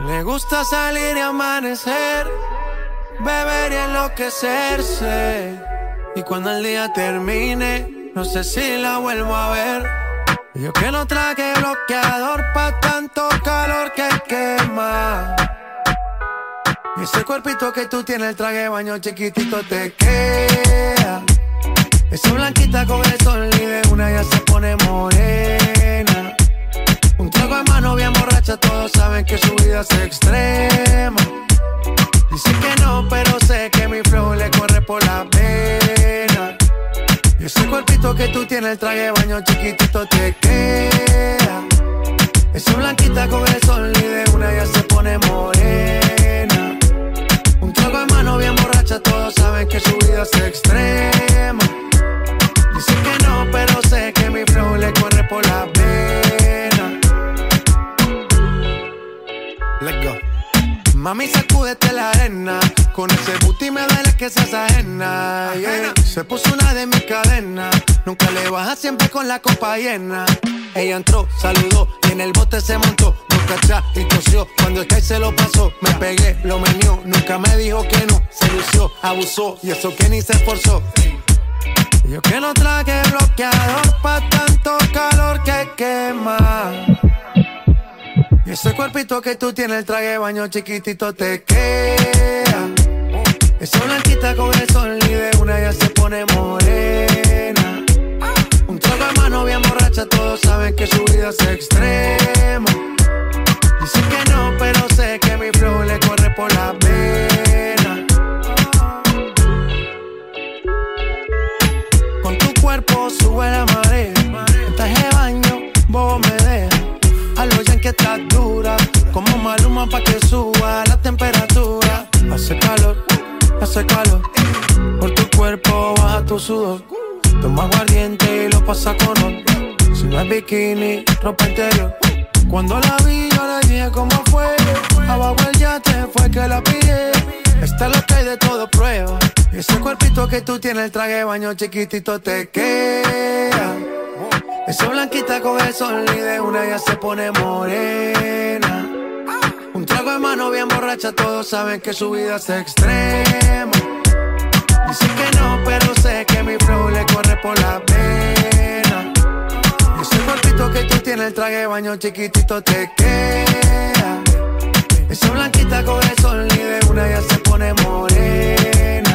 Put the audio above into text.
Le gusta salir y amanecer, beber y enloquecerse. Y cuando el día termine, no sé si la vuelvo a ver. Yo que no traje bloqueador pa' tanto calor que quema. Y ese cuerpito que tú tienes, el traje de baño chiquitito te queda. Esa blanquita con el sol y de una ya se pone morena. Un trago en mano bien borracha, todos saben que su vida es extrema. Dice que no, pero sé que mi flow le corre por la vena. Y ese cuerpito que tú tienes, el traje de baño chiquitito te queda. Esa blanquita con el sol y de una ya se pone morena. Un trago en mano bien borracha, todos saben que su vida es extrema. Dice que no, pero sé que mi flow le corre por la vena. Let's go. Mami, sacúdete la arena. Con ese booty me duele que seas ajena, yeah. Se puso una de mis cadenas. Nunca le baja, siempre con la copa llena. Ella entró, saludó y en el bote se montó. Boca atrás y tosió. Cuando el Sky se lo pasó, me pegué, lo menió. Nunca me dijo que no, se lució, abusó. Y eso que ni se esforzó. Yo que no traje bloqueador pa' tanto calor que quema. Y ese cuerpito que tú tienes, el traje de baño chiquitito te queda. Esa blanquita con el sol y de una ya se pone morena. Un trago en mano bien borracha, todos saben que su vida es extrema. Dice que no, pero sé que mi flow le corre por la vena. Con tu cuerpo sube la marea. En traje de baño, bobo me deja. A lo ya que estás dura, como Maluma pa' que suba la temperatura. Hace calor, por tu cuerpo baja tu sudor. Toma aguardiente y lo pasa con oro. Si no es bikini, ropa interior. Cuando la vi yo le dije cómo fue. Abajo el yate fue que la pillé. Esta es lo que hay de todo prueba. Y ese cuerpito que tú tienes, el traje de baño chiquitito te queda. Esa blanquita con el sol y de una ya se pone morena. Un trago en mano bien borracha, todos saben que su vida es extrema. Dice que no, pero sé que mi flow le corre por la vena. Y ese cuerpito que tú tienes, el traje de baño chiquitito te queda. Esa blanquita con el sol y de una ya se pone morena.